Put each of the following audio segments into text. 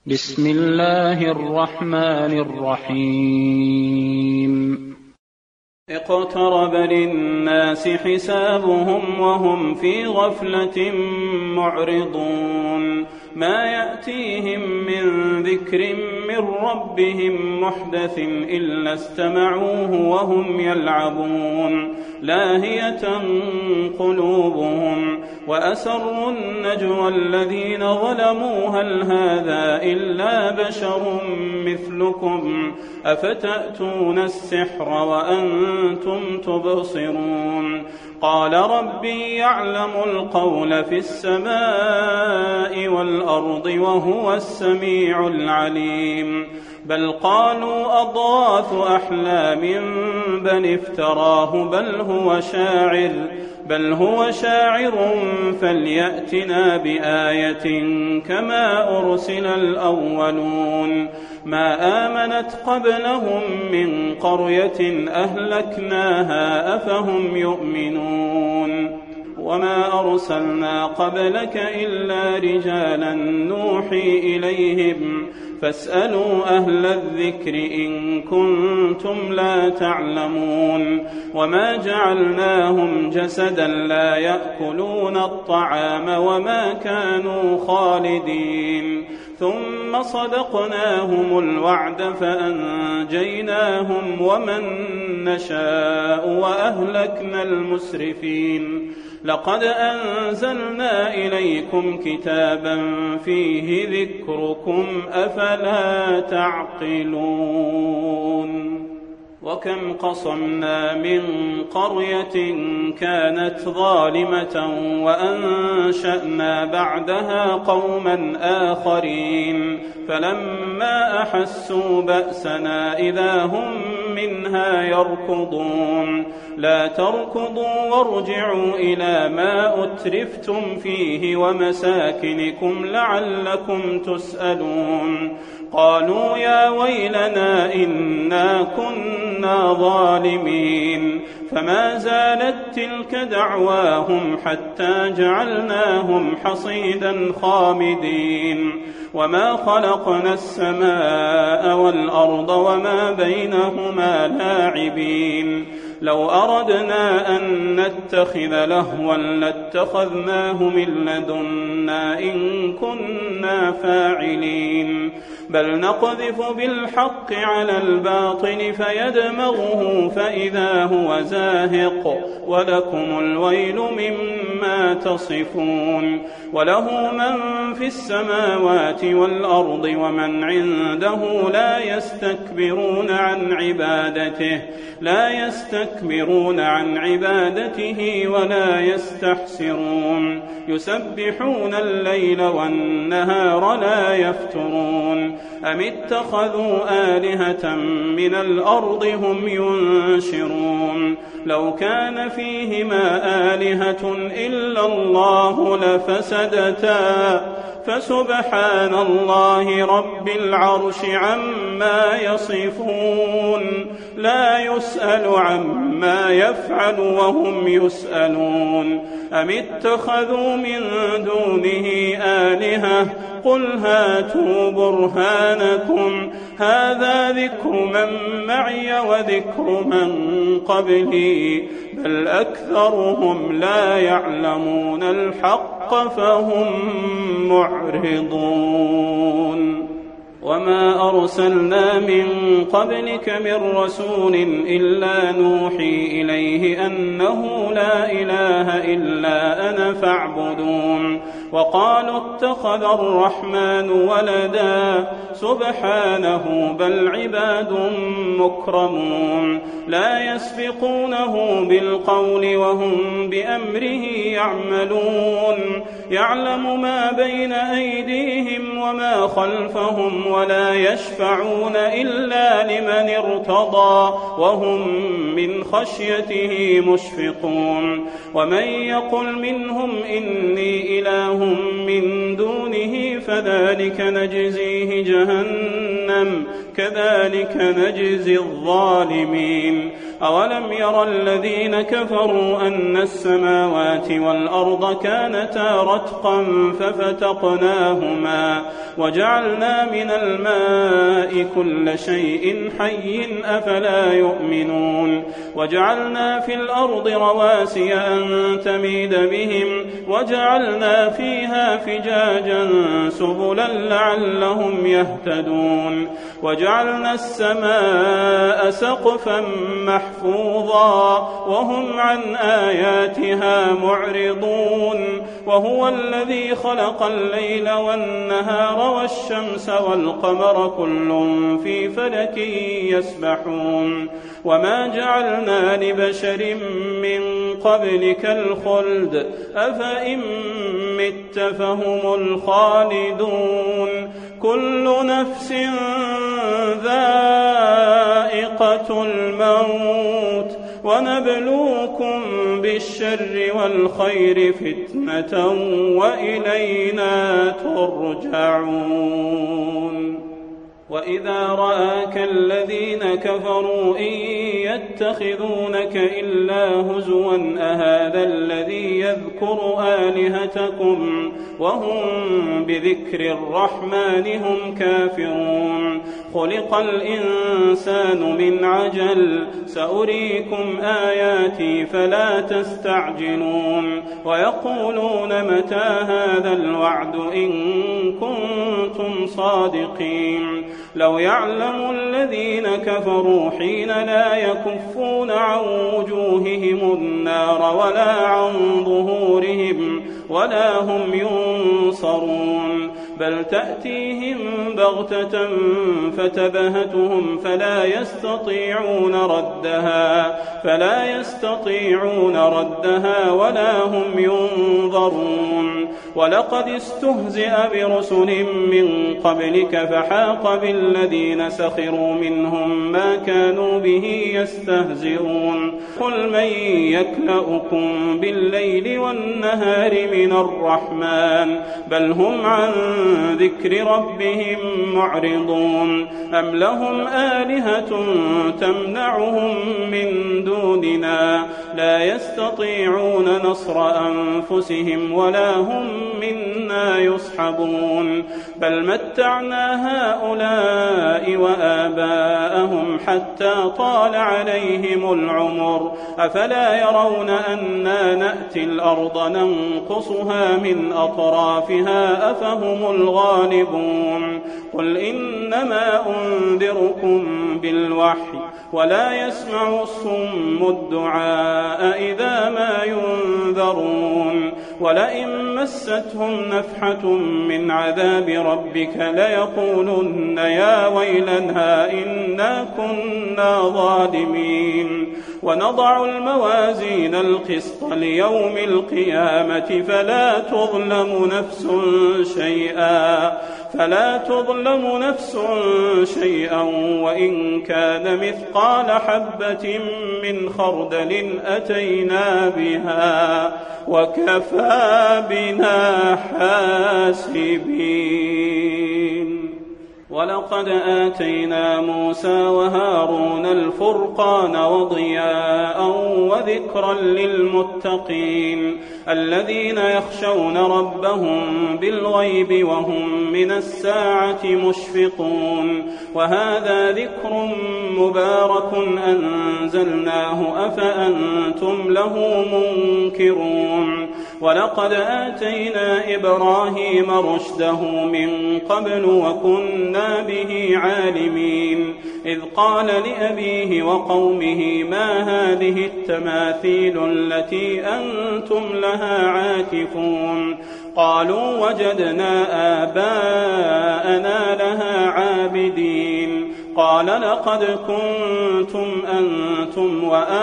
بسم الله الرحمن الرحيم اقترب للناس حسابهم وهم في غفلة معرضون ما يأتيهم من ذكر من ربهم محدث إلا استمعوه وهم يلعبون لاهية قلوبهم وأسروا النجوى الذين ظلموا هل هذا إلا بشر مثلكم أفتأتون السحر وأنتم تبصرون قال ربي يعلم القول في السماء والأرض وهو السميع العليم بل قالوا أضغاث أحلام بل افتراه بل هو شاعر فليأتنا بآية كما أرسل الأولون ما آمنت قبلهم من قرية أهلكناها أفهم يؤمنون وما أرسلنا قبلك إلا رجالا نوحي إليهم فاسألوا أهل الذكر إن كنتم لا تعلمون وما جعلناهم جسدا لا يأكلون الطعام وما كانوا خالدين ثم صدقناهم الوعد فأنجيناهم ومن نشاء وأهلكنا المسرفين لقد أنزلنا إليكم كتابا فيه ذكركم أفلا تعقلون وكم قصمنا من قرية كانت ظالمة وأنشأنا بعدها قوما آخرين فلما أحسوا بأسنا إذا هم منها يركضون لا تركضوا وارجعوا إلى ما أترفتم فيه ومساكنكم لعلكم تسألون قالوا يا ويلنا إنا كنا ظالمين فما زالت تلك دعواهم حتى جعلناهم حصيدا خامدين وما خلقنا السماء والأرض وما بينهما لاعبين لو أردنا أن نتخذ لهوا لاتخذناه من لدنا إن كنا فاعلين بل نقذف بالحق على الباطل فيدمغه فإذا هو زاهق ولكم الويل مما تصفون وله من في السماوات والأرض ومن عنده لا يستكبرون عن عبادته ولا يستحسرون يسبحون الليل والنهار لا يفترون أم اتخذوا آلهة من الأرض هم ينشرون لو كان فيهما آلهة إلا الله لفسدتا فسبحان الله رب العرش عما يصفون لا يسأل عما يفعل وهم يسألون أم اتخذوا من دونه آلهة قل هاتوا برهانكم هذا ذكر من معي وذكر من قبلي بل أكثرهم لا يعلمون الحق فهم معرضون وما أرسلنا من قبلك من رسول إلا نوحي إليه أنه لا إله إلا أنا فاعبدون وقالوا اتخذ الرحمن ولدا سبحانه بل عباد مكرمون لا يسبقونه بالقول وهم بأمره يعملون يعلم ما بين أيديهم وما خلفهم ولا يشفعون إلا لمن ارتضى وهم من خشيته مشفقون ومن يقل منهم إني إله من دونه فذلك نجزيه جهنم كذلك نجزي الظالمين أولم ير الذين كفروا أن السماوات والأرض كانتا رتقا وجعلنا من الماء كل شيء حي أفلا يؤمنون وجعلنا في الأرض رواسي أن تميد بهم وجعلنا فيها فجاجا سبلا لعلهم يهتدون وجعلنا السماء سقفا محفوظا وهم عن آياتها معرضون وهو الذي خلق الليل والنهار والشمس والقمر كل في فلك يسبحون وما جعلنا لبشر من قبلك الخلد أفإن مت فهم الخالدون كل نفس ذائقة الموت ونبلوكم بالشر والخير فتنة وإلينا ترجعون وإذا رآك الذين كفروا إن يتخذونك إلا هزوا أهذا الذي يذكر آلهتكم وهم بذكر الرحمن هم كافرون خلق الإنسان من عجل سأريكم آياتي فلا تستعجلون ويقولون متى هذا الوعد إن كنتم صادقين لو يعلم الذين كفروا حين لا يكفون عن وجوههم النار ولا عن ظهورهم ولا هم ينصرون بل تأتيهم بغتة فتبهتهم فلا يستطيعون ردها ولا هم ينظرون ولقد استهزئ برسل من قبلك فحاق بالذين سخروا منهم ما كانوا به يستهزئون قل من يكلؤكم بالليل والنهار من الرحمن بل هم عن ذكر ربهم معرضون أم لهم آلهة تمنعهم من دوننا لا يستطيعون نصر أنفسهم ولا هم منا يصحبون بل متعنا هؤلاء وآباءهم حتى طال عليهم العمر أفلا يرون أنا نأتي الأرض ننقصها من أطرافها أفهم الغالبون قل إنما أنذركم بالوحي ولا يسمع الصم الدعاء إذا ما ينذرون ولئن مستهم نفحة من عذاب ربك ليقولن يا ويلنا إنا كنا ظالمين ونضع الموازين القسط ليوم القيامة فلا تظلم نفس شيئا وإن كان مثقال حبة من خردل أتينا بها وكفى بنا حاسبين ولقد آتينا موسى وهارون الفرقان وضياء وذكرا للمتقين الذين يخشون ربهم بالغيب وهم من الساعة مشفقون وهذا ذكر مبارك أنزلناه أفأنتم له منكرون ولقد آتينا إبراهيم رشده من قبل وكنا به عالمين إذ قال لأبيه وقومه ما هذه التماثيل التي أنتم لها عاكفون قالوا وجدنا آباءنا لها عابدين قال لقد كنتم أنتم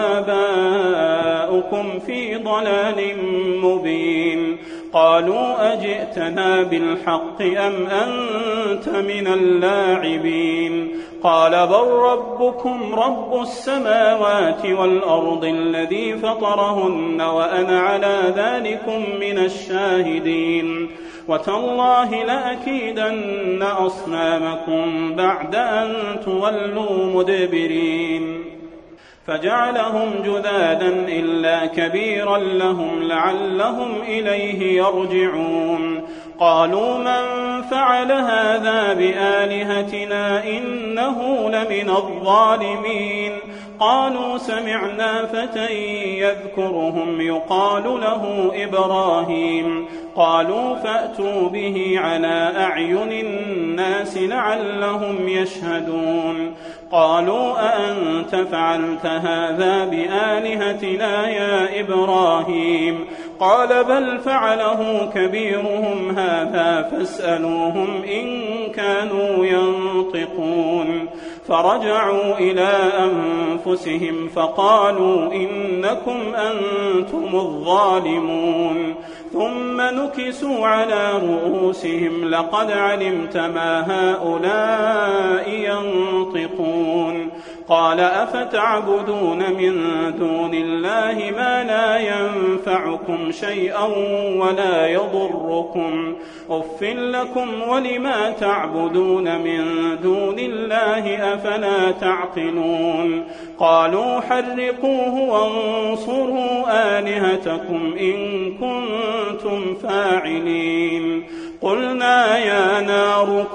وآباؤكم في ضلال مبين قالوا أجئتنا بالحق أم أنت من اللاعبين قال بل ربكم رب السماوات والأرض الذي فطرهن وأنا على ذلكم من الشاهدين وتالله لأكيدن أصنامكم بعد أن تولوا مدبرين فجعلهم جذاذا إلا كبيرا لهم لعلهم إليه يرجعون قالوا من فعل هذا بآلهتنا إنه لمن الظالمين قالوا سمعنا فتى يذكرهم يقال له إبراهيم قالوا فأتوا به على أعين الناس لعلهم يشهدون قالوا أأنت فعلت هذا بآلهتنا يا إبراهيم قال بل فعله كبيرهم هذا فاسألوهم إن كانوا ينطقون فرجعوا إلى أنفسهم فقالوا إنكم أنتم الظالمون ثم نكسوا على رؤوسهم لقد علمت ما هؤلاء ينطقون قال أفتعبدون من دون الله ما لا ينفعكم شيئا ولا يضركم أف لكم ولما تعبدون من دون الله أفلا تعقلون قالوا حرقوه وانصروا آلهتكم إن كنتم فاعلين قلنا يا نار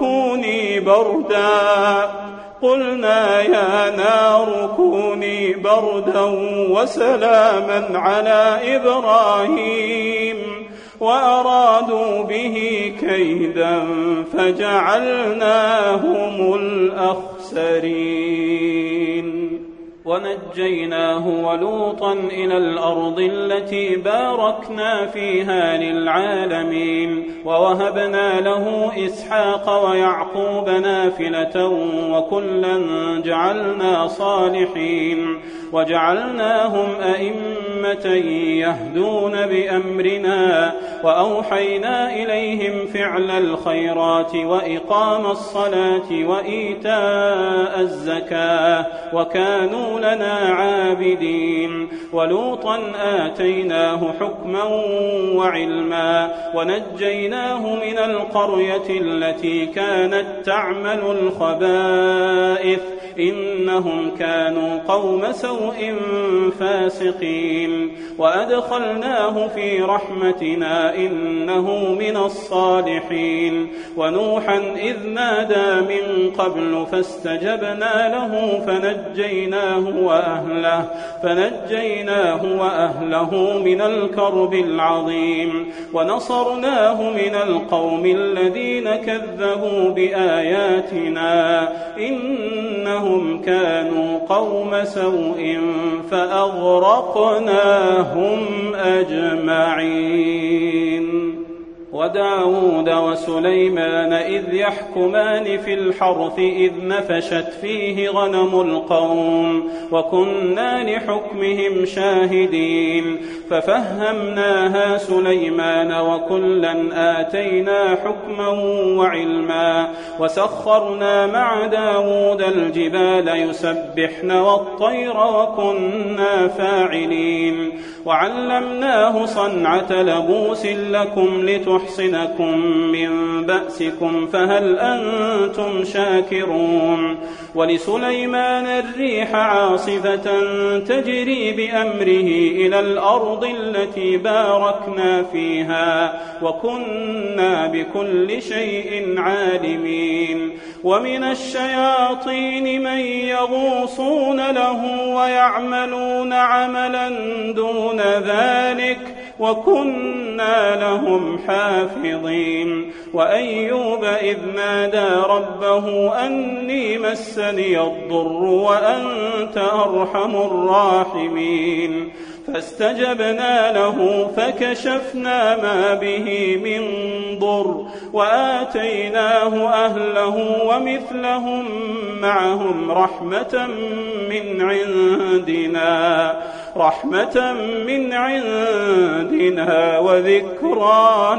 كوني بردا وسلاما على إبراهيم وأرادوا به كيدا فجعلناهم الأخسرين ونجيناه ولوطا إلى الأرض التي باركنا فيها للعالمين ووهبنا له إسحاق ويعقوب نافلة وكلا جعلنا صالحين وجعلناهم أئمة يهدون بأمرنا وأوحينا إليهم فعل الخيرات وإقام الصلاة وإيتاء الزكاة وكانوا لنا عابدين ولوطا آتيناه حكما وعلما ونجيناه من القرية التي كانت تعمل الخبائث إنهم كانوا قوم سوء فاسقين وأدخلناه في رحمتنا إنه من الصالحين ونوحا إذ نادى من قبل فاستجبنا له فنجيناه وأهله من الكرب العظيم ونصرناه من القوم الذين كذبوا بآياتنا إنهم كانوا قوم سوء فأغرقناهم أجمعين وداود وسليمان إذ يحكمان في الحرث إذ نفشت فيه غنم القوم وكنا لحكمهم شاهدين ففهمناها سليمان وكلا آتينا حكما وعلما وسخرنا مع داود الجبال يسبحن والطير وكنا فاعلين وعلمناه صنعة لبوس لكم لتحصنكم من بأسكم فهل أنتم شاكرون ولسليمان الريح عاصفة تجري بأمره إلى الأرض التي باركنا فيها وكنا بكل شيء عالمين ومن الشياطين من يغوصون له ويعملون عملا دون ذلك وكنا لهم حافظين وأيوب إذ نادى ربه أني مسني الضر وأنت أرحم الراحمين فاستجبنا له فكشفنا ما به من ضر وآتيناه أهله ومثلهم معهم رحمة من عندنا وذكرى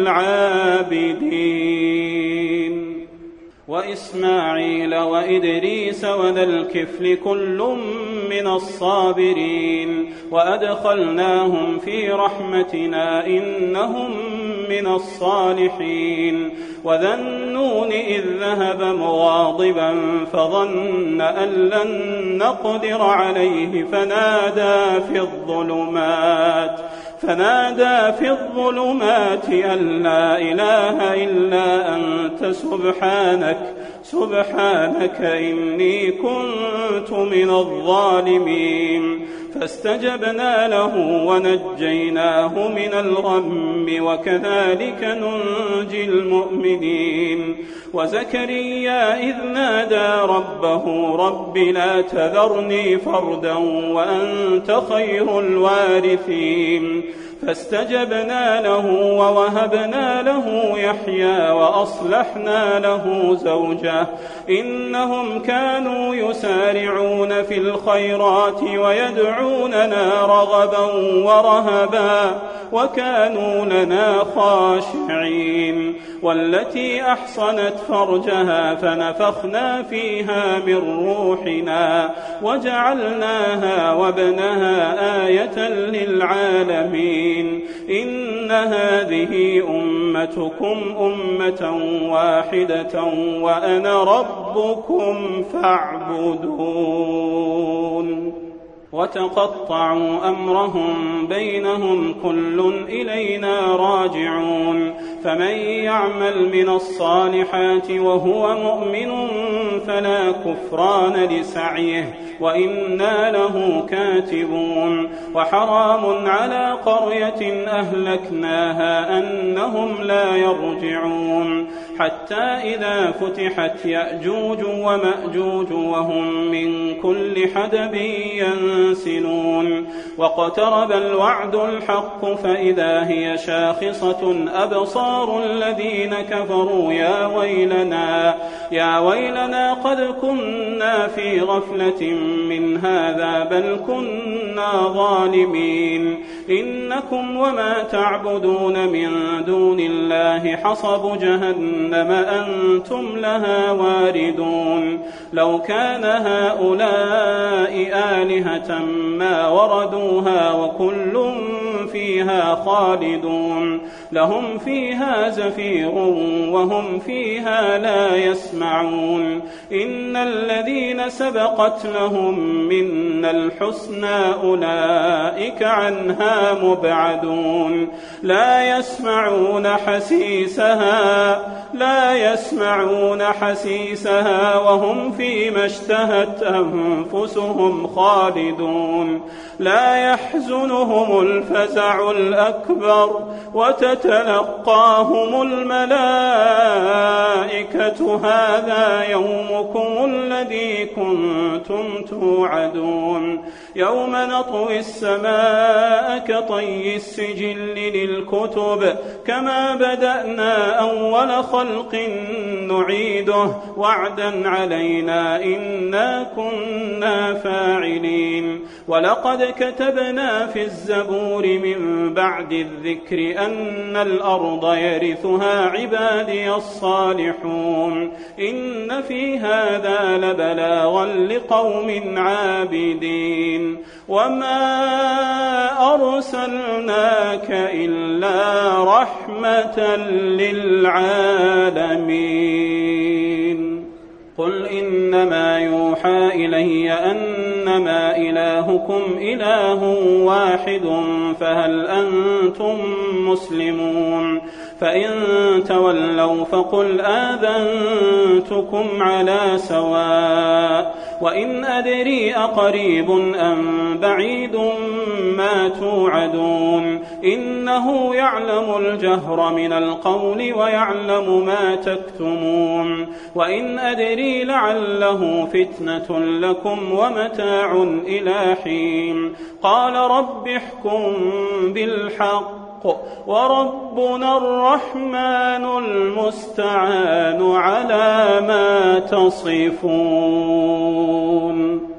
للعابدين وإسماعيل وإدريس وذا الكفل كل من الصابرين وأدخلناهم في رحمتنا إنهم من الصالحين وذا النون إذ ذهب مغاضبا فظن أن لن نقدر عليه فنادى فنادى في الظلمات أن لا إله إلا أنت سبحانك إني كنت من الظالمين. فاستجبنا له ونجيناه من الغم وكذلك ننجي المؤمنين. وزكريا إذ نادى ربه رب لا تذرني فردا وأنت خير الوارثين. فاستجبنا له ووهبنا له يحيى وأصلحنا له زوجه إنهم كانوا يسارعون في الخيرات ويدعوننا رغبا ورهبا وكانوا لنا خاشعين. والتي أحصنت فرجها فنفخنا فيها من روحنا وجعلناها وابنها آية للعالمين. إن هذه أمتكم أمة واحدة وأنا ربكم فاعبدون. وتقطعوا أمرهم بينهم كل إلينا راجعون. فمن يعمل من الصالحات وهو مؤمن فلا كفران لسعيه وإنا له كاتبون. وحرام على قرية أهلكناها أنهم لا يرجعون حتى إذا فتحت يأجوج ومأجوج وهم من كل حدب ينسلون. واقترب الوعد الحق فإذا هي شاخصة أبصار الذين كفروا يا ويلنا قد كنا في غفلة من هذا بل كنا ظالمين. إنكم وما تعبدون من دون الله حصب جهنم أنتم لها واردون. لو كان هؤلاء آلهة ما وردوها وكل فيها خالدون. لهم فيها زفير وهم فيها لا يسمعون. إن الذين سبقت لهم منا الحسنى أولئك عنها مبعدون. لا يسمعون حسيسها وهم فيما اشتهت أنفسهم خالدون. لا يحزنهم الفزع الأكبر وتتلقاهم الملائكة هذا يومكم الذي كنتم توعدون. يوم نطوي السماء كطي السجل للكتب كما بدأنا أول خلق نعيده وعدا علينا إنا كنا فاعلين. ولقد كتبنا في الزبور من بعد الذكر أن الأرض يرثها عبادي الصالحون. إن في هذا لبلاغا لقوم عابدين. وما أرسلناك إلا رحمة للعالمين. قل إنما يوحى إلي أنما إلهكم إله واحد فهل أنتم مسلمون؟ فإن تولوا فقل آذنتكم على سواء. وإن أدري أقريب أم بعيد ما توعدون. إنه يعلم الجهر من القول ويعلم ما تكتمون. وإن أدري لعله فتنة لكم ومتاع إلى حين. قال رب احكم بالحق وربنا الرحمن المستعان على ما تصفون.